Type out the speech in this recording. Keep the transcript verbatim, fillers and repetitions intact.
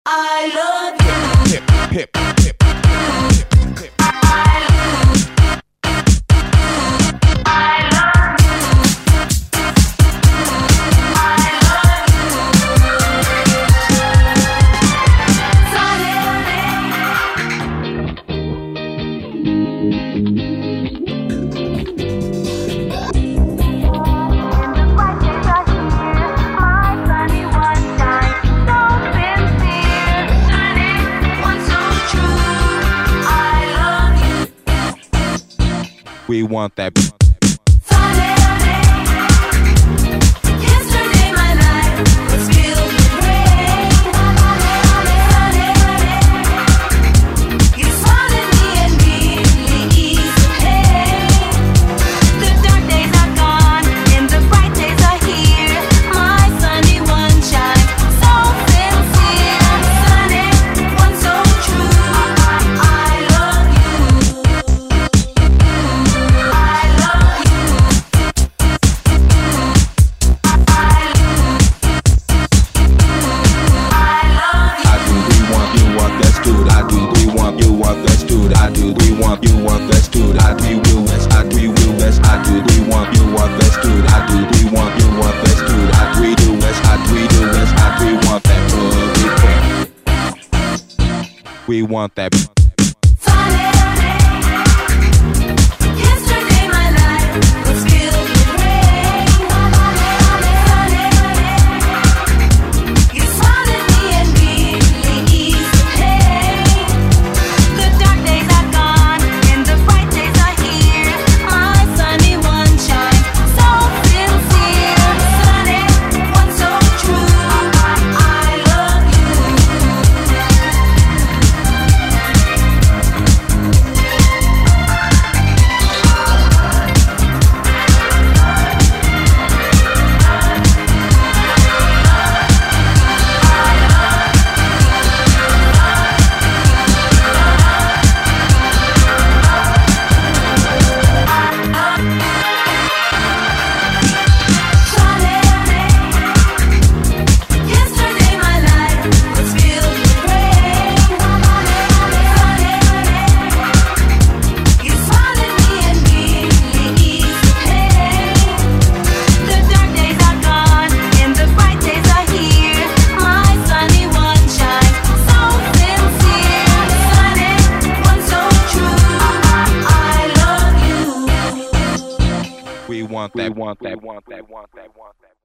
I love you. Hip, hip, hip. We want that. Yesterday my life was filled with rain. You smiled at me and really eased the pain. The dark days are gone and the bright days are here. My sunny one shine, so sincere. Sunny one so true. I love you. I do, we want, you want, let's do it. I do, we want, you want, let's do it. I do, we will, let's, I do, we will, let's, I do, we want, you want, let's do it. I do, we want, you want, let's do it. I do, we do, let's, I do, we do, let's, I do, we want that boogie. We want that. Yesterday my life was filled with rain. You smiled at me and really eased the pain. The dark days are gone and the bright days are here. My sunny one shine, so sincere. Sunny one so true. I love you. Yesterday my life was filled with rain. You smiled at me and really eased the pain. The dark days are gone and the bright days are here. My sunny one shine, so sincere. Sunny one so true. I love you. We want that, want that, want that, want that, want that.